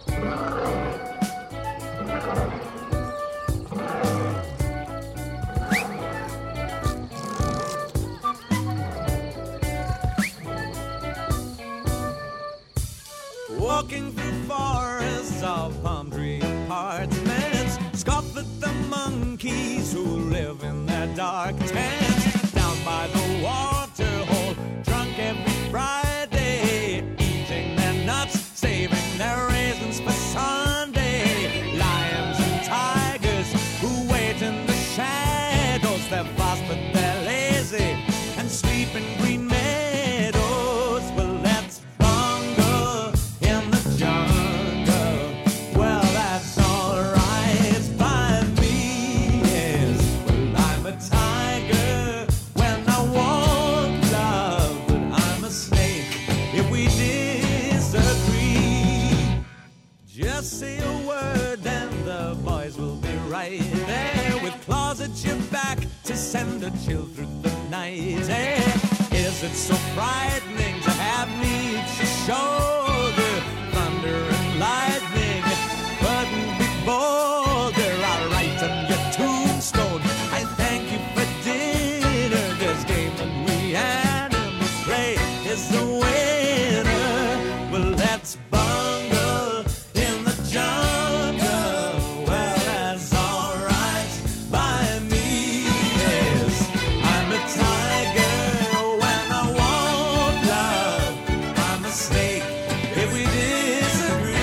Walking through forests of palm tree apartments, scoff at the monkeys who live in their dark tents. Down by the water hole, drunk every Friday, eating their nuts, saving their raisins for Sunday. Lions and tigers who wait in the shadows, they're fast but they're lazy and sleep in green meadows. Well, let's bungle in the jungle. Well, that's alright by me. Yes, well, I'm a tiger when I want love, but I'm a snake if we disagree. Just say a word and the boys will be right there with claws at your back to send a chill through the night. Is it so frightening to have me to shoulder thunder and lightning? Couldn't be bolder. I'll write on your tombstone, I thank you for dinner. This game that we animals play is the winner. Well, let's bungle in the jungle. Well, that's alright by me. Yes, I'm a tiger when I want love. I'm a snake if we disagree.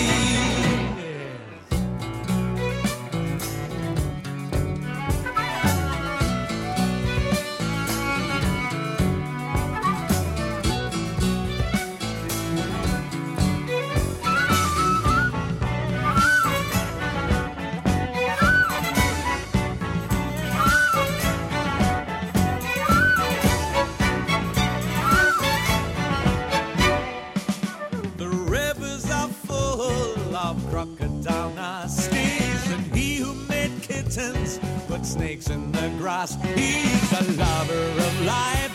The rivers are full of crocodile nasties, and he who made kittens put snakes in the grass. He's a lover of life